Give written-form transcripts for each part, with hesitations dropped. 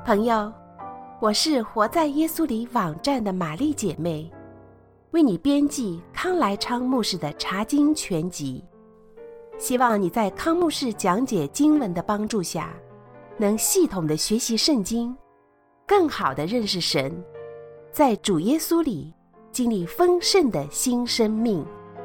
朋友，我是活在耶稣里网站的玛丽姐妹，为你编辑康来昌牧师的查经全集。希望你在康牧师讲解经文的帮助下，能系统的学习圣经，更好的认识神，在主耶稣里经历丰盛的新生命。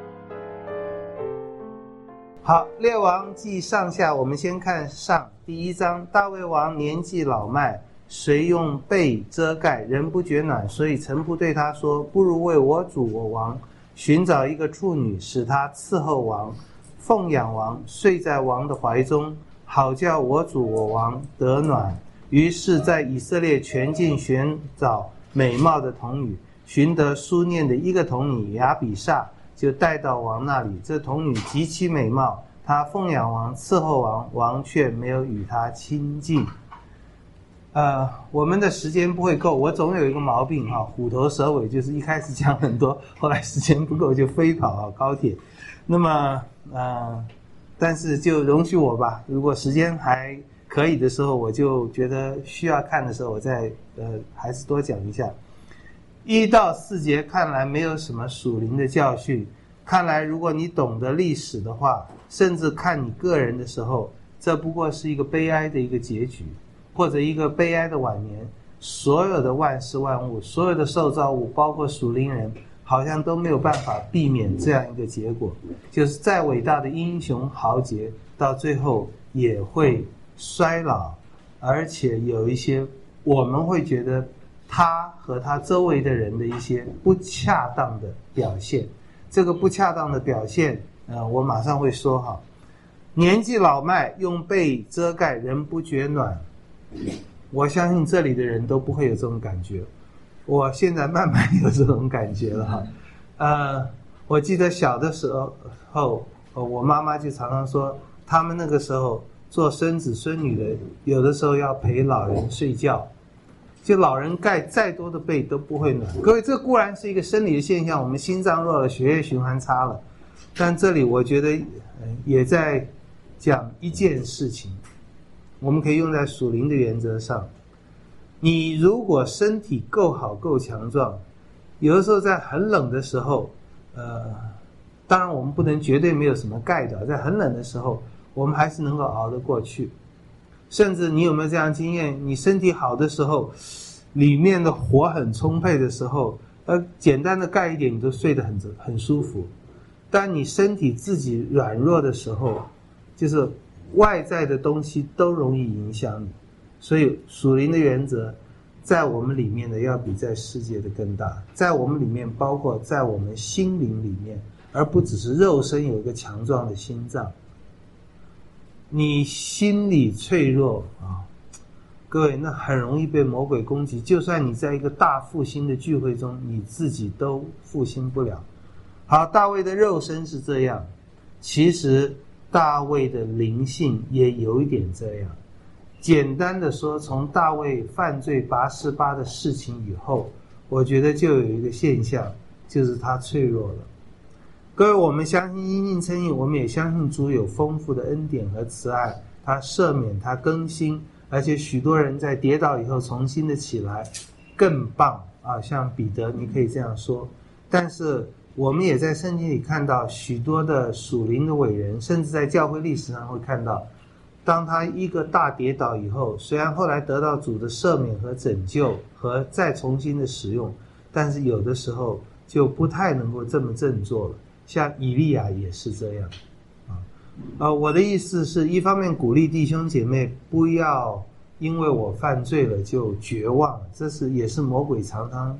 好，列王记上下，我们先看上第一章。大卫王年纪老迈，遂用被遮盖，人不觉暖，所以臣仆对他说：不如为我主我王寻找一个处女，使他伺候王，奉养王，睡在王的怀中，好叫我主我王得暖。于是在以色列全境寻找美貌的童女，寻得书念的一个童女亚比煞，就带到王那里。这童女极其美貌，她奉养王，伺候王，王却没有与她亲近。我们的时间不会够，我总有一个毛病虎头蛇尾，就是一开始讲很多，后来时间不够就飞跑高铁。那么但是就容许我吧，如果时间还可以的时候，我就觉得需要看的时候，我再还是多讲一下。1到4节看来没有什么属灵的教训，看来如果你懂得历史的话，甚至看你个人的时候，这不过是一个悲哀的一个结局，或者一个悲哀的晚年。所有的万事万物，所有的受造物，包括属灵人，好像都没有办法避免这样一个结果，就是再伟大的英雄豪杰，到最后也会衰老，而且有一些我们会觉得他和他周围的人的一些不恰当的表现。这个不恰当的表现我马上会说年纪老迈，用被遮盖，人不觉暖。我相信这里的人都不会有这种感觉，我现在慢慢有这种感觉了我记得小的时候我妈妈就常常说，他们那个时候做孙子孙女的，有的时候要陪老人睡觉，就老人盖再多的被都不会暖。各位，这固然是一个生理的现象，我们心脏弱了，血液循环差了，但这里我觉得也在讲一件事情，我们可以用在属灵的原则上。你如果身体够好够强壮，有的时候在很冷的时候当然我们不能绝对没有什么盖的，在很冷的时候我们还是能够熬得过去。甚至你有没有这样经验，你身体好的时候，里面的火很充沛的时候，简单的盖一点你都睡得很舒服。当你身体自己软弱的时候，就是外在的东西都容易影响你。所以属灵的原则在我们里面的要比在世界的更大，在我们里面包括在我们心灵里面，而不只是肉身有一个强壮的心脏。你心理脆弱各位，那很容易被魔鬼攻击，就算你在一个大复兴的聚会中，你自己都复兴不了。好，大卫的肉身是这样，其实大卫的灵性也有一点这样。简单的说，从大卫犯罪拔示巴的事情以后，我觉得就有一个现象，就是他脆弱了。各位，我们相信因信称义，我们也相信主有丰富的恩典和慈爱，他赦免，他更新，而且许多人在跌倒以后重新的起来，更棒像彼得，你可以这样说。但是我们也在圣经里看到许多的属灵的伟人，甚至在教会历史上会看到，当他一个大跌倒以后，虽然后来得到主的赦免和拯救和再重新的使用，但是有的时候就不太能够这么振作了。像以利亚也是这样我的意思是，一方面鼓励弟兄姐妹不要因为我犯罪了就绝望，这也是魔鬼常常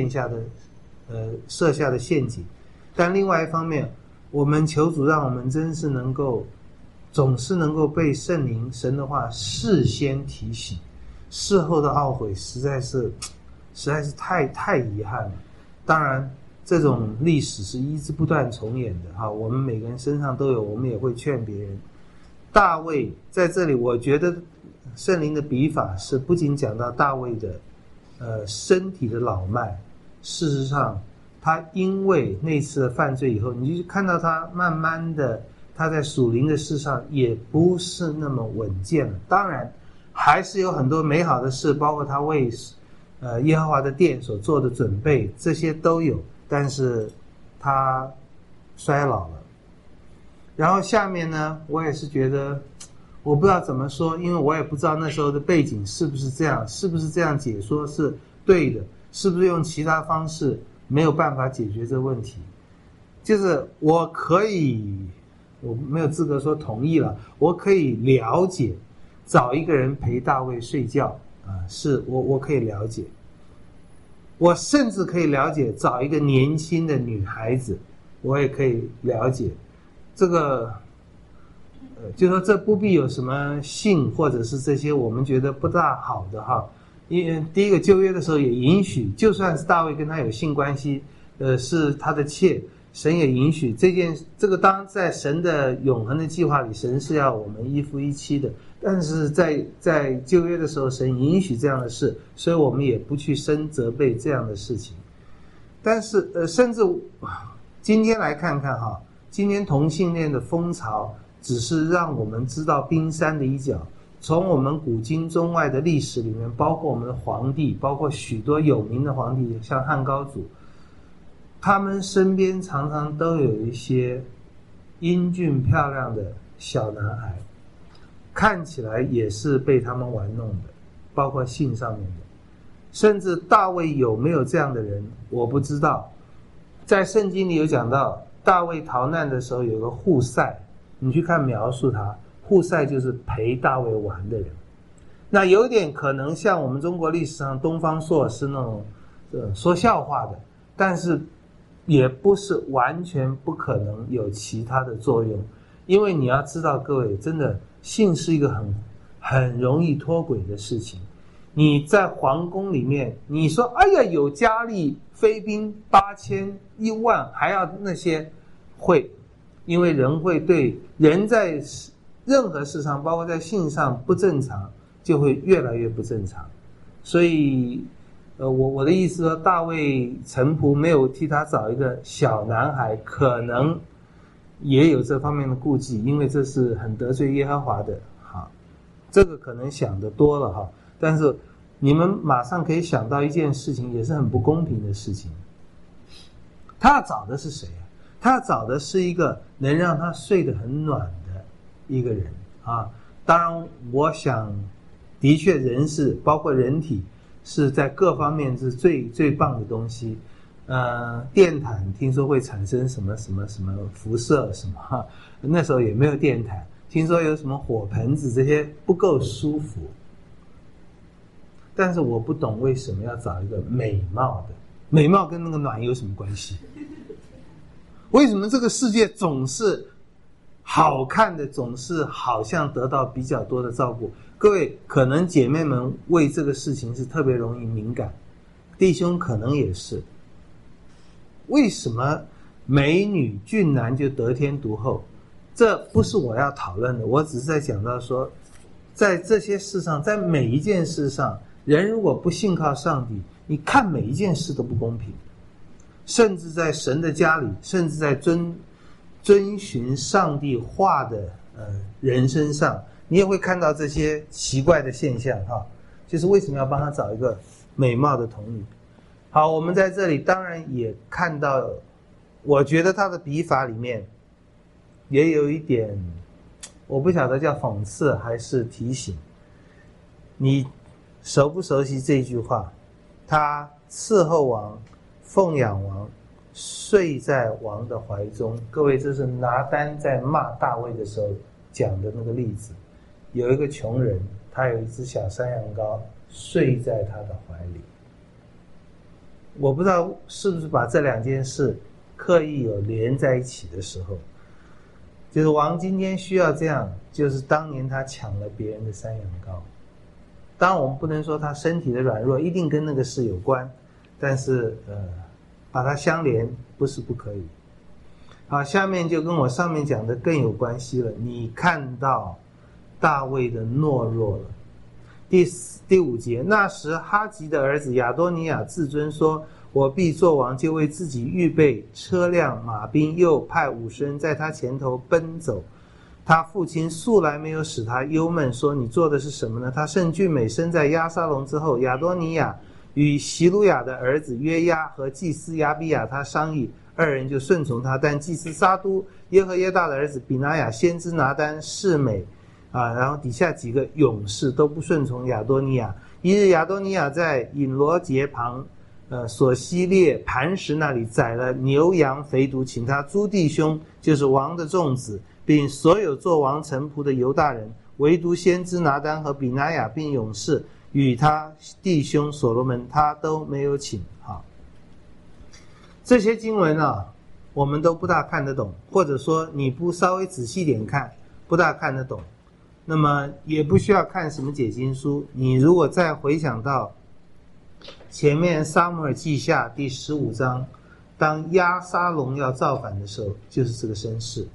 设下的陷阱。但另外一方面，我们求主让我们真是总是能够被圣灵神的话事先提醒，事后的懊悔实在是太遗憾了。当然这种历史是一直不断重演的我们每个人身上都有，我们也会劝别人。大卫在这里，我觉得圣灵的笔法是不仅讲到大卫的身体的老迈，事实上他因为那次的犯罪以后，你就看到他慢慢的他在属灵的事上也不是那么稳健了。当然还是有很多美好的事，包括他为耶和华的殿所做的准备，这些都有，但是他衰老了。然后下面呢，我也是觉得我不知道怎么说，因为我也不知道那时候的背景是不是这样，是不是这样解说是对的，是不是用其他方式没有办法解决这个问题。就是我没有资格说同意了，我可以了解找一个人陪大卫睡觉是我可以了解，我甚至可以了解找一个年轻的女孩子，我也可以了解这个就说这不必有什么性或者是这些我们觉得不大好的哈。因为第一个旧约的时候也允许，就算是大卫跟他有性关系是他的妾，神也允许这个当然在神的永恒的计划里，神是要我们一夫一妻的，但是在旧约的时候神允许这样的事，所以我们也不去深责备这样的事情。但是甚至今天来看看哈，今天同性恋的风潮只是让我们知道冰山的一角。从我们古今中外的历史里面，包括我们的皇帝，包括许多有名的皇帝，像汉高祖，他们身边常常都有一些英俊漂亮的小男孩，看起来也是被他们玩弄的，包括性上面的。甚至大卫有没有这样的人我不知道，在圣经里有讲到大卫逃难的时候有个户塞，你去看描述他，户塞就是陪大卫玩的人。那有点可能像我们中国历史上东方朔是那种说笑话的，但是也不是完全不可能有其他的作用。因为你要知道各位，真的性是一个很容易脱轨的事情。你在皇宫里面，你说哎呀有佳丽妃嫔8000、10000，还要那些会，因为人会对人在任何事上，包括在性上不正常，就会越来越不正常。所以我的意思说，大卫臣仆没有替他找一个小男孩，可能也有这方面的顾忌，因为这是很得罪耶和华的。好，这个可能想得多了哈。但是你们马上可以想到一件事情，也是很不公平的事情。他要找的是谁啊？他要找的是一个能让他睡得很暖的一个人啊。当然我想的确人是包括人体是在各方面是最棒的东西。电毯听说会产生什么辐射什么，那时候也没有电毯。听说有什么火盆子，这些不够舒服。但是我不懂为什么要找一个美貌的，美貌跟那个暖有什么关系？为什么这个世界总是好看的，总是好像得到比较多的照顾？各位可能姐妹们为这个事情是特别容易敏感，弟兄可能也是。为什么美女俊男就得天独厚？这不是我要讨论的，我只是在讲到说，在这些事上，在每一件事上，人如果不信靠上帝，你看每一件事都不公平。甚至在神的家里，甚至在遵循上帝话的人身上，你也会看到这些奇怪的现象哈。就是为什么要帮他找一个美貌的童女？好，我们在这里当然也看到，我觉得他的笔法里面也有一点，我不晓得叫讽刺还是提醒。你熟不熟悉这句话？他伺候王，奉养王，睡在王的怀中。各位，这是拿单在骂大卫的时候讲的那个例子。有一个穷人，他有一只小山羊羔，睡在他的怀里。我不知道是不是把这两件事刻意有连在一起的时候，就是王今天需要这样，就是当年他抢了别人的山羊羔。当然我们不能说他身体的软弱一定跟那个事有关，但是把它相连不是不可以。好，下面就跟我上面讲的更有关系了。你看到大卫的懦弱了。第5节，那时哈吉的儿子亚多尼亚自尊说，我必作王，就为自己预备车辆马兵，又派50人在他前头奔走。 他父亲素来没有使他忧闷，说你做的是什么呢？他甚俊美，生在押沙龙之后。亚多尼亚与席鲁雅的儿子约押和祭司亚比亚他商议，二人就顺从他。但祭司撒都、耶和耶大的儿子比拿雅、先知拿单、示美然后底下几个勇士都不顺从亚多尼亚。一日，亚多尼亚在隐罗节旁索西列磐石那里宰了牛羊肥犊，请他诸弟兄，就是王的众子，并所有做王臣仆的犹大人，唯独先知拿单和比拿雅并勇士与他弟兄所罗门，他都没有请。这些经文我们都不大看得懂，或者说你不稍微仔细点看，不大看得懂。那么也不需要看什么解经书，你如果再回想到前面撒母耳记下第15章，当押沙龙要造反的时候，就是这个身世。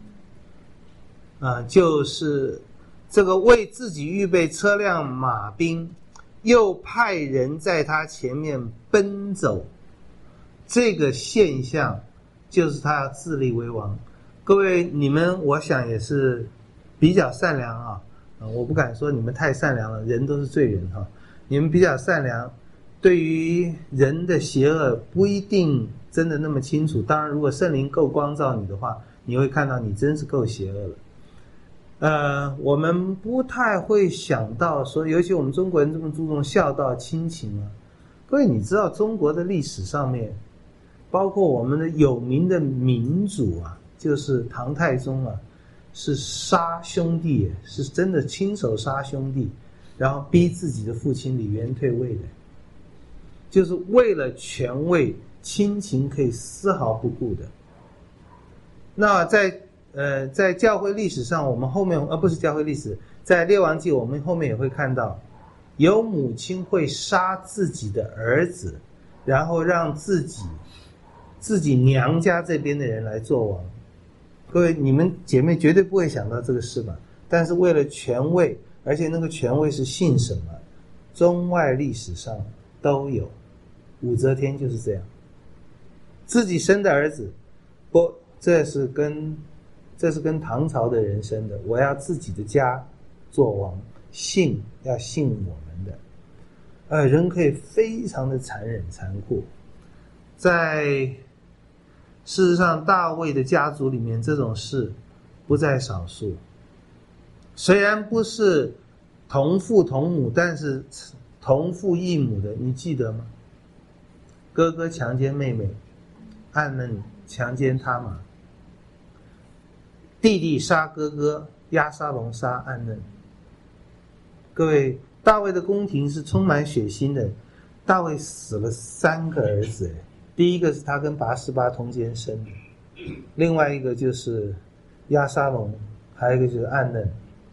就是这个为自己预备车辆马兵，又派人在他前面奔走，这个现象就是他要自立为王。各位，你们我想也是比较善良我不敢说你们太善良了，人都是罪人你们比较善良，对于人的邪恶不一定真的那么清楚。当然如果圣灵够光照你的话，你会看到你真是够邪恶了。我们不太会想到说，尤其我们中国人这么注重孝道亲情各位，你知道中国的历史上面，包括我们的有名的民主就是唐太宗是杀兄弟，是真的亲手杀兄弟，然后逼自己的父亲李渊退位的，就是为了权位，亲情可以丝毫不顾的。那在教会历史上，我们后面不是教会历史，在列王纪我们后面也会看到，有母亲会杀自己的儿子，然后让自己娘家这边的人来做王。各位，你们姐妹绝对不会想到这个事吧？但是为了权位，而且那个权位是姓什么，中外历史上都有。武则天就是这样，自己生的儿子，这是跟唐朝的人生的，我要自己的家做王，要信我们的。人可以非常的残忍残酷。事实上大卫的家族里面这种事不在少数，虽然不是同父同母，但是同父异母的，你记得吗？哥哥强奸妹妹，暗嫩强奸他玛，弟弟杀哥哥，押沙龙杀暗嫩。各位，大卫的宫廷是充满血腥的。大卫死了3个儿子，第一个是他跟拔示巴通奸生的，另外一个就是押沙龙，还有一个就是暗嫩。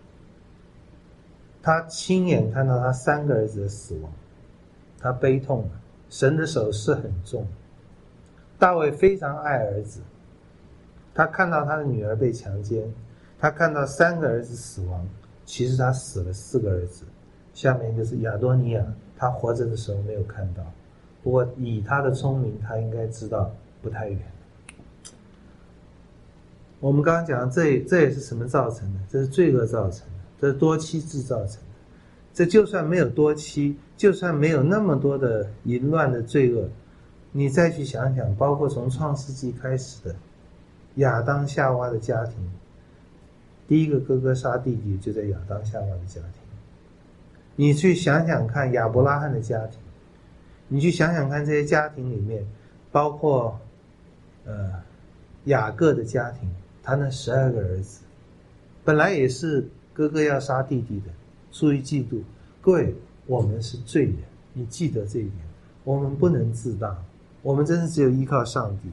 他亲眼看到他3个儿子的死亡，他悲痛了，神的手是很重。大卫非常爱儿子，他看到他的女儿被强奸，他看到3个儿子死亡，其实他死了4个儿子。下面就是亚多尼亚，他活着的时候没有看到，不过以他的聪明，他应该知道不太远。我们刚刚讲这也是什么造成的？这是罪恶造成的，这是多妻制造成的。这就算没有多妻，就算没有那么多的淫乱的罪恶，你再去想想，包括从创世纪开始的亚当夏娃的家庭，第一个哥哥杀弟弟就在亚当夏娃的家庭。你去想想看亚伯拉罕的家庭，你去想想看这些家庭里面，包括雅各的家庭，他那12个儿子本来也是哥哥要杀弟弟的，出于嫉妒。各位，我们是罪人，你记得这一点，我们不能自大，我们真是只有依靠上帝。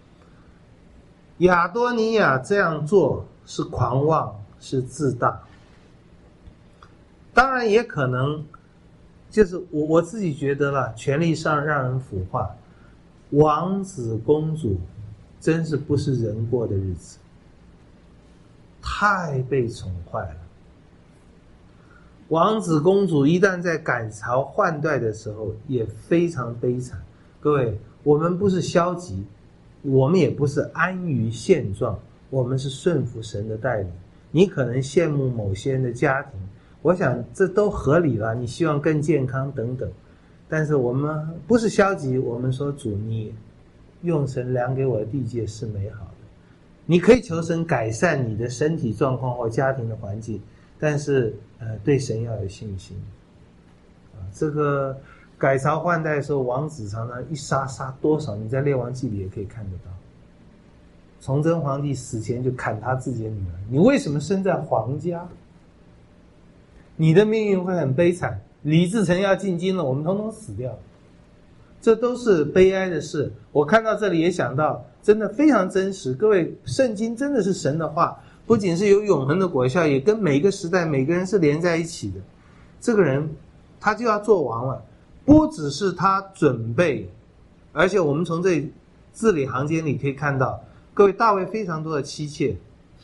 亚多尼亚这样做是狂妄，是自大。当然也可能就是我自己觉得啦，权力上让人腐化，王子公主真是不是人过的日子，太被宠坏了。王子公主一旦在改朝换代的时候也非常悲惨。各位，我们不是消极，我们也不是安于现状，我们是顺服神的带领。 你可能羡慕某些人的家庭，我想这都合理了，你希望更健康等等。但是我们不是消极，我们说主，你用神量给我的地界是美好的。你可以求神改善你的身体状况或家庭的环境，但是对神要有信心。这个改朝换代的时候，王子常常一杀多少，你在列王记里也可以看得到。崇祯皇帝死前就砍他自己的女儿，你为什么生在皇家？你的命运会很悲惨。李自成要进京了，我们统统死掉，这都是悲哀的事。我看到这里也想到，真的非常真实。各位，圣经真的是神的话，不仅是有永恒的果效，也跟每个时代每个人是连在一起的。这个人他就要做王了，不只是他准备，而且我们从这字里行间里可以看到，各位，大卫非常多的妻妾。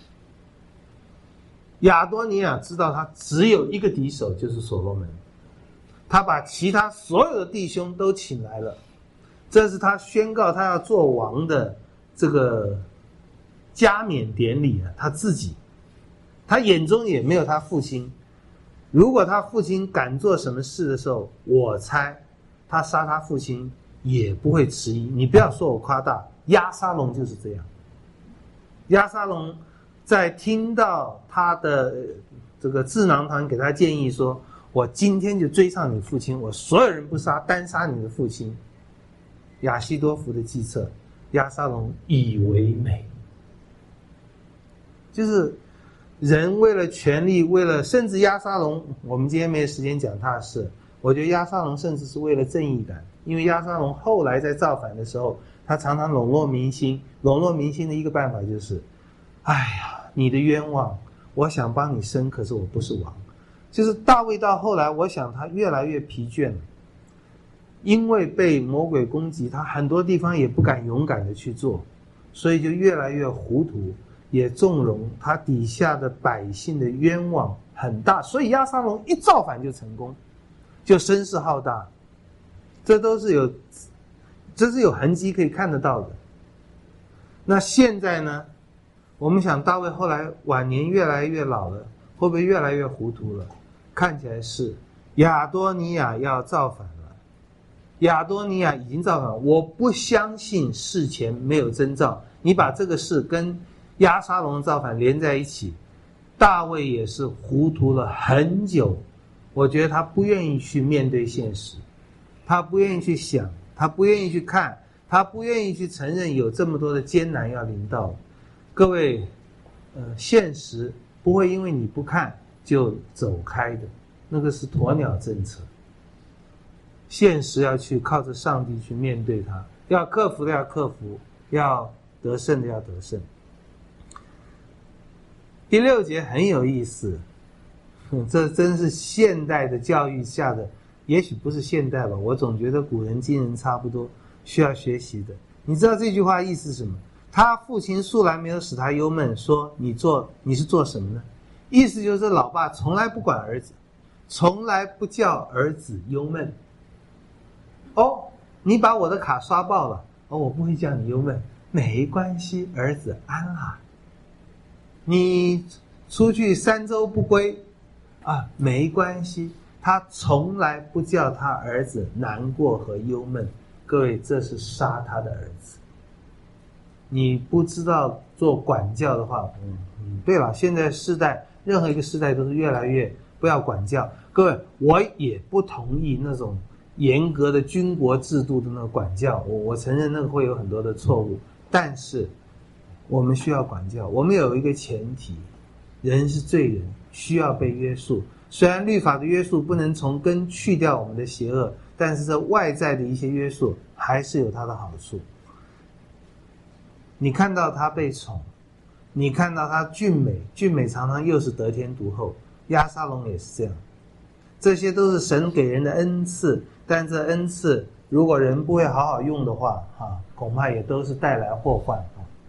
亚多尼亚知道他只有一个敌手，就是所罗门，他把其他所有的弟兄都请来了，这是他宣告他要做王的这个加冕典礼啊。他自己，他眼中也没有他父亲。如果他父亲敢做什么事的时候，我猜他杀他父亲也不会迟疑。你不要说我夸大，押沙龙就是这样。押沙龙在听到他的这个智囊团给他建议说，我今天就追上你父亲，我所有人不杀，单杀你的父亲。亚希多弗的计策，押沙龙以为美。就是人为了权力，为了甚至押沙龙，我们今天没有时间讲他的事，我觉得押沙龙甚至是为了正义感。因为押沙龙后来在造反的时候，他常常笼络民心，笼络民心的一个办法就是，哎呀，你的冤枉，我想帮你伸，可是我不是王。就是大卫到后来，我想他越来越疲倦了，因为被魔鬼攻击，他很多地方也不敢勇敢的去做，所以就越来越糊涂，也纵容他底下的百姓的冤枉很大。所以押沙龙一造反就成功，就声势浩大，这是有痕迹可以看得到的。那现在呢，我们想大卫后来晚年越来越老了，会不会越来越糊涂了？看起来是。亚多尼亚要造反了，亚多尼亚已经造反了，我不相信事前没有征兆。你把这个事跟押沙龙造反连在一起，大卫也是糊涂了很久。我觉得他不愿意去面对现实，他不愿意去想，他不愿意去看，他不愿意去承认有这么多的艰难要临到。各位，现实不会因为你不看就走开的，那个是鸵鸟政策。现实要去靠着上帝去面对它，要克服的要克服，要得胜的要得胜。第6节很有意思，这真是现代的教育下的，也许不是现代吧，我总觉得古人今人差不多，需要学习的。你知道这句话意思是什么？他父亲素来没有使他忧闷，说你是做什么呢？意思就是老爸从来不管儿子，从来不叫儿子忧闷。哦，你把我的卡刷爆了，哦，我不会叫你忧闷，没关系，儿子安啊。你出去3周不归啊，没关系，他从来不叫他儿子难过和忧闷。各位，这是杀他的儿子。你不知道做管教的话，对了，现在世代任何一个世代都是越来越不要管教。各位，我也不同意那种严格的军国制度的那个管教，我承认那个会有很多的错误，但是我们需要管教。我们有一个前提，人是罪人，需要被约束。虽然律法的约束不能从根去掉我们的邪恶，但是这外在的一些约束还是有它的好处。你看到他被宠，你看到他俊美，俊美常常又是得天独厚，押沙龙也是这样。这些都是神给人的恩赐，但这恩赐如果人不会好好用的话，恐怕也都是带来祸患。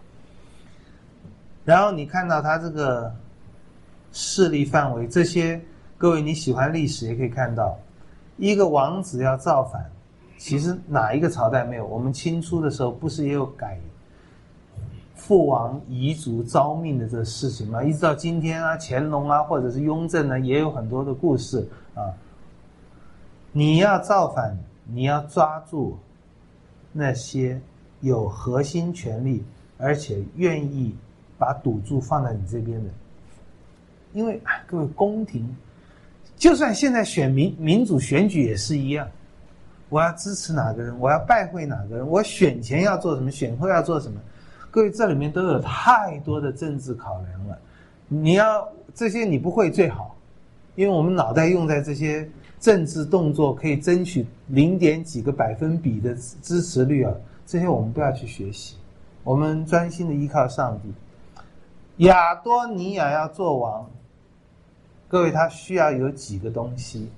然后你看到他这个势力范围，这些各位你喜欢历史也可以看到，一个王子要造反，其实哪一个朝代没有？我们清初的时候不是也有父王遗族招命的这个事情嘛，一直到今天啊，乾隆啊，或者是雍正呢，也有很多的故事啊。你要造反，你要抓住那些有核心权力，而且愿意把赌注放在你这边的。因为各位，宫廷就算现在选民主选举也是一样，我要支持哪个人，我要拜会哪个人，我选前要做什么，选后要做什么。各位，这里面都有太多的政治考量了。你要这些你不会最好，因为我们脑袋用在这些政治动作可以争取0.几个百分比的支持率啊，这些我们不要去学习，我们专心的依靠上帝。亚多尼亚要做王，各位，他需要有几个东西。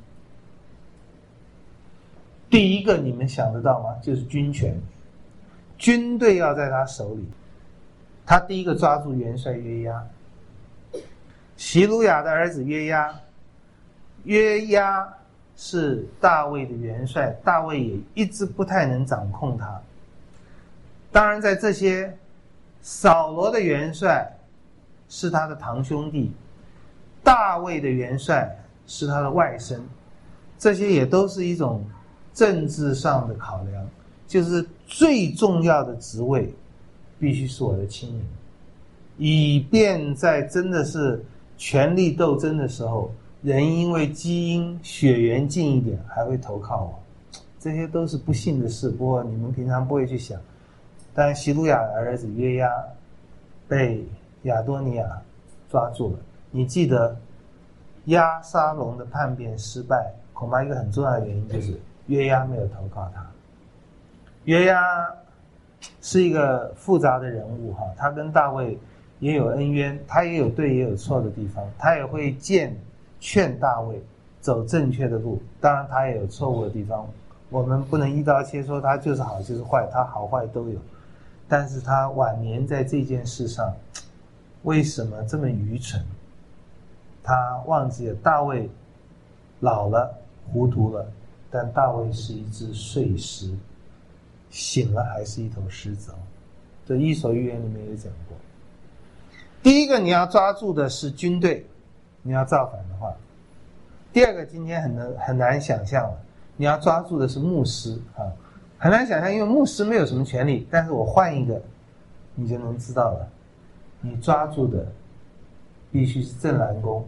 第一个，你们想得到吗？就是军权，军队要在他手里。他第一个抓住元帅约押，希鲁雅的儿子约押，约押是大卫的元帅，大卫也一直不太能掌控他。当然，在这些扫罗的元帅是他的堂兄弟，大卫的元帅是他的外甥，这些也都是一种政治上的考量，就是最重要的职位必须是我的亲人，以便在真的是权力斗争的时候，人因为基因血缘近一点还会投靠我。这些都是不幸的事，不过你们平常不会去想。但希鲁雅的儿子约押被亚多尼亚抓住了。你记得押沙龙的叛变失败，恐怕一个很重要的原因就是约押没有投靠他。约押是一个复杂的人物哈，他跟大卫也有恩冤，他也有对也有错的地方，他也会劝大卫走正确的路，当然他也有错误的地方，我们不能一刀切说他就是好就是坏，他好坏都有。但是他晚年在这件事上为什么这么愚蠢？他忘记了大卫老了糊涂了，但大卫是一只睡狮，醒了还是一头狮子。这伊索寓言里面有讲过。第一个你要抓住的是军队，你要造反的话。第二个今天很难想象了，你要抓住的是牧师啊，很难想象，因为牧师没有什么权利，但是我换一个你就能知道了，你抓住的必须是正蓝公，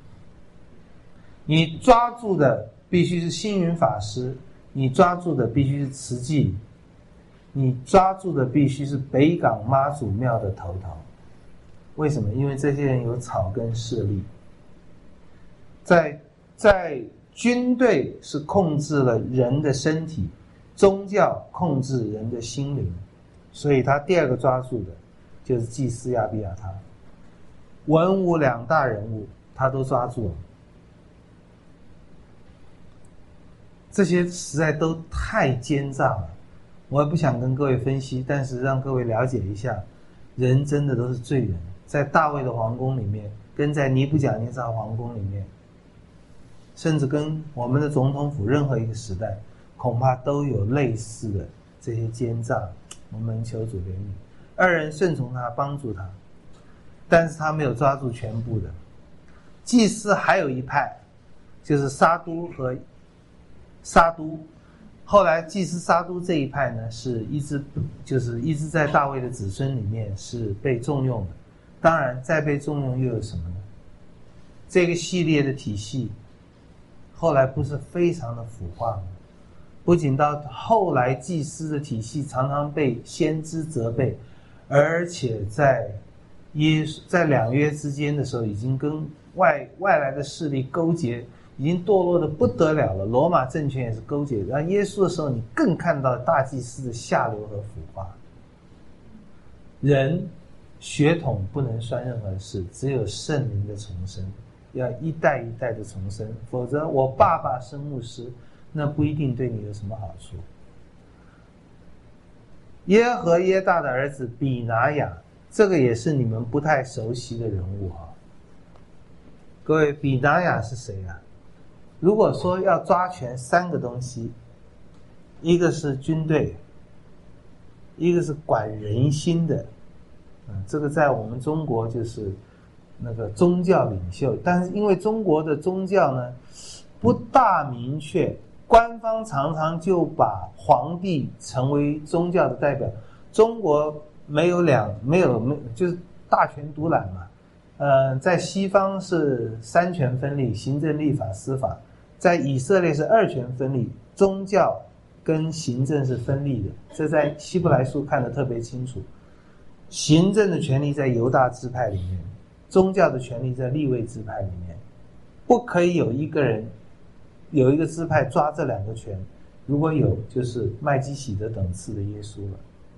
你抓住的必须是星云法师，你抓住的必须是慈济，你抓住的必须是北港妈祖庙的头头。为什么？因为这些人有草根势力，在军队是控制了人的身体，宗教控制人的心灵，所以他第二个抓住的就是祭司亚比亚他。文武两大人物他都抓住了，这些实在都太奸诈了，我也不想跟各位分析，但是让各位了解一下，人真的都是罪人。在大卫的皇宫里面，跟在尼布甲尼撒皇宫里面，甚至跟我们的总统府任何一个时代，恐怕都有类似的这些奸诈。我们求主怜悯。二人顺从他，帮助他，但是他没有抓住全部的。祭司还有一派，就是沙都和沙都。后来祭司沙都这一派呢，是一直在大卫的子孙里面是被重用的。当然再被重用又有什么呢？这个系列的体系后来不是非常的腐化吗？不仅到后来祭司的体系常常被先知责备，而且在两约之间的时候已经跟外来的势力勾结，已经堕落的不得了了。罗马政权也是勾结，然后耶稣的时候你更看到大祭司的下流和腐化。人血统不能算任何事，只有圣灵的重生，要一代一代的重生，否则我爸爸是牧师，那不一定对你有什么好处。耶和耶大的儿子比拿雅，这个也是你们不太熟悉的人物哈。各位，比拿雅是谁啊？如果说要抓全三个东西，一个是军队，一个是管人心的， 这个在我们中国就是那个宗教领袖，但是因为中国的宗教呢不大明确，官方常常就把皇帝成为宗教的代表。中国没有就是大权独揽嘛。在西方是三权分立，行政、立法、司法。在以色列是二权分立，宗教跟行政是分立的，这在希伯来书看得特别清楚。行政的权力在犹大支派里面，宗教的权力在利未支派里面，不可以有一个人有一个支派抓这两个权，如果有就是麦基洗德等次的耶稣了。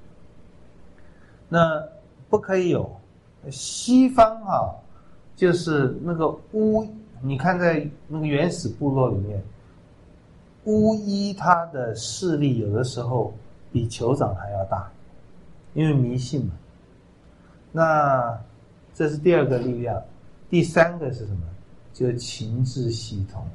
那不可以有西方就是那个你看在那个原始部落里面，巫医他的势力有的时候比酋长还要大，因为迷信嘛。那这是第二个力量。第三个是什么？就是情志系统。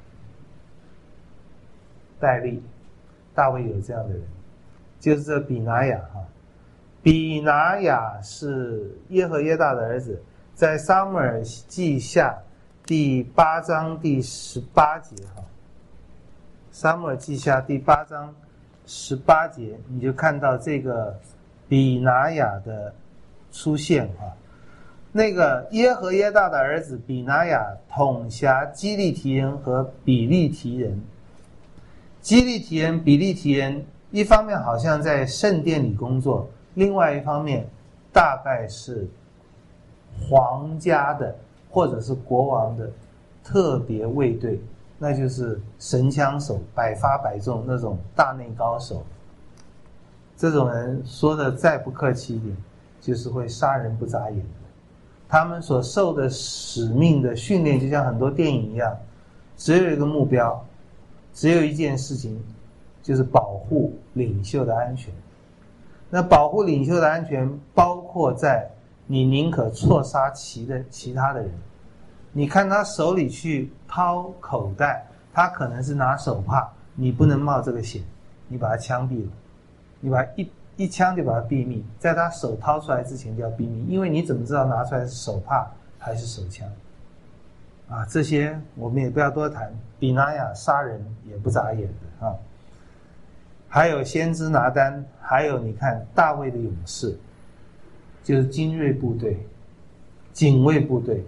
戴利，大卫有这样的人，就是这比拿雅比拿雅是耶和耶大的儿子，在撒母耳记下第8章第18节撒母耳记下第8章18节，你就看到这个比拿雅的出现那个耶和耶大的儿子比拿雅统辖基利提人和比利提人。基利提人、比利提人一方面好像在圣殿里工作，另外一方面大概是皇家的或者是国王的特别卫队，那就是神枪手，百发百中那种大内高手。这种人说的再不客气一点，就是会杀人不眨眼的。他们所受的使命的训练就像很多电影一样，只有一个目标，只有一件事情，就是保护领袖的安全。那保护领袖的安全包括在你宁可错杀其他的人。你看他手里去掏口袋，他可能是拿手帕，你不能冒这个险，你把他枪毙了，你把他一枪就把他毙命，在他手掏出来之前就要毙命，因为你怎么知道拿出来是手帕还是手枪这些我们也不要多谈。比拿雅杀人也不眨眼的还有先知拿单，还有你看大卫的勇士，就是精锐部队、警卫部队，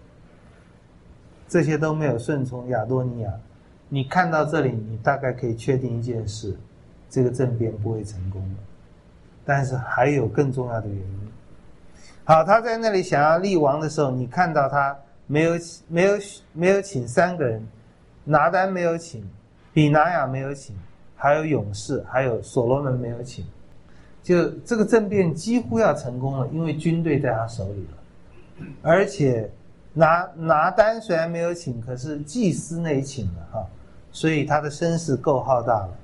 这些都没有顺从亚多尼亚。你看到这里，你大概可以确定一件事，这个政变不会成功的。但是还有更重要的原因。好，他在那里想要立王的时候，你看到他没有请3个人，拿单没有请，比拿雅没有请，还有勇士，还有所罗门没有请。就这个政变几乎要成功了，因为军队在他手里了。而且拿单虽然没有请，可是祭司那里请了所以他的声势够浩大了。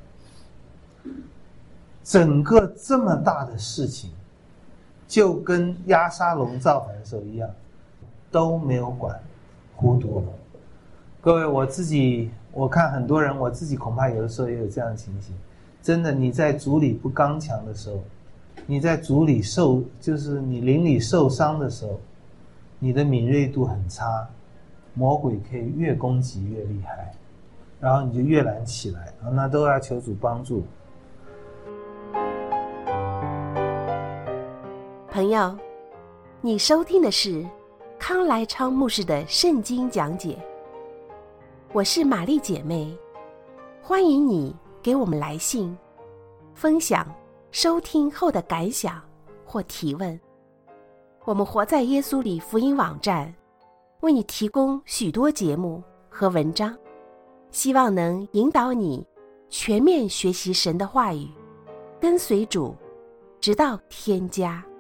整个这么大的事情，就跟押沙龙造反的时候一样，都没有管，糊涂了。各位，我看很多人，我自己恐怕有的时候也有这样的情形。真的，你在主里不刚强的时候，你在主里就是你灵里受伤的时候，你的敏锐度很差，魔鬼可以越攻击越厉害，然后你就越难起来，那都要求主帮助。 朋友，你收听的是康来昌牧师的圣经讲解。我是玛丽姐妹，欢迎你给我们来信，分享收听后的感想或提问。我们活在耶稣里福音网站为你提供许多节目和文章，希望能引导你全面学习神的话语，跟随主，直到天家。